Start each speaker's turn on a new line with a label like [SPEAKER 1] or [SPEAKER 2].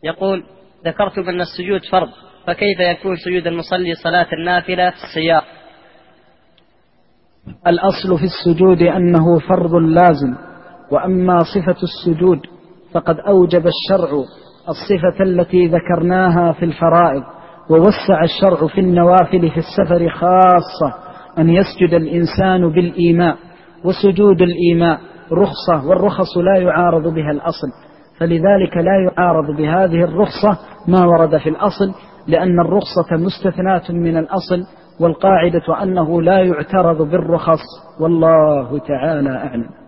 [SPEAKER 1] يقول: ذكرتم أن السجود فرض، فكيف يكون سجود المصلي صلاة النافلة في السيارة؟
[SPEAKER 2] الأصل في السجود أنه فرض لازم، وأما صفة السجود فقد أوجب الشرع الصفة التي ذكرناها في الفرائض، ووسع الشرع في النوافل في السفر خاصة أن يسجد الإنسان بالإيماء، وسجود الإيماء رخصة، والرخص لا يعارض بها الأصل، فلذلك لا يعارض بهذه الرخصة ما ورد في الأصل، لأن الرخصة مستثناة من الأصل، والقاعدة أنه لا يعترض بالرخص، والله تعالى أعلم.